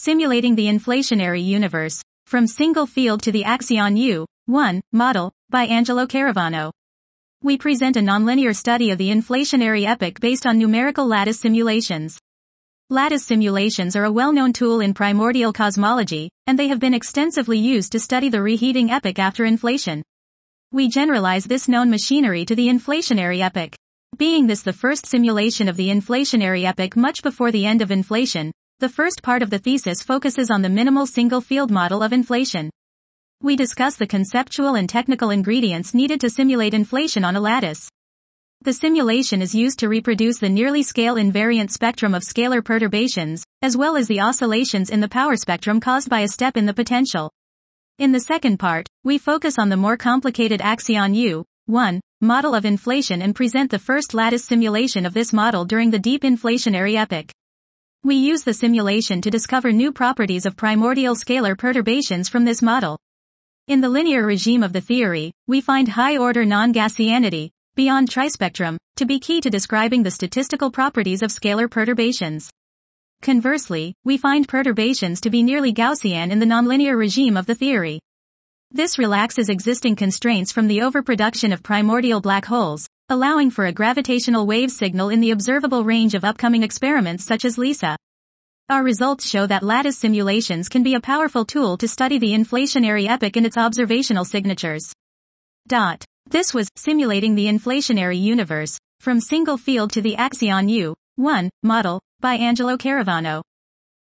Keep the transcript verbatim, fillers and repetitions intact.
Simulating the Inflationary Universe, From Single Field to the Axion U one Model, by Angelo Caravano. We present a nonlinear study of the inflationary epoch based on numerical lattice simulations. Lattice simulations are a well-known tool in primordial cosmology, and they have been extensively used to study the reheating epoch after inflation. We generalize this known machinery to the inflationary epoch. Being this the first simulation of the inflationary epoch much before the end of inflation, the first part of the thesis focuses on the minimal single-field model of inflation. We discuss the conceptual and technical ingredients needed to simulate inflation on a lattice. The simulation is used to reproduce the nearly scale-invariant spectrum of scalar perturbations, as well as the oscillations in the power spectrum caused by a step in the potential. In the second part, we focus on the more complicated Axion U one model of inflation and present the first lattice simulation of this model during the deep inflationary epoch. We use the simulation to discover new properties of primordial scalar perturbations from this model. In the linear regime of the theory, we find high-order non-Gaussianity, beyond trispectrum, to be key to describing the statistical properties of scalar perturbations. Conversely, we find perturbations to be nearly Gaussian in the nonlinear regime of the theory. This relaxes existing constraints from the overproduction of primordial black holes, allowing for a gravitational wave signal in the observable range of upcoming experiments such as LISA. Our results show that lattice simulations can be a powerful tool to study the inflationary epoch and its observational signatures. Dot. This was Simulating the Inflationary Universe, From Single Field to the Axion U one Model, by Angelo Caravano.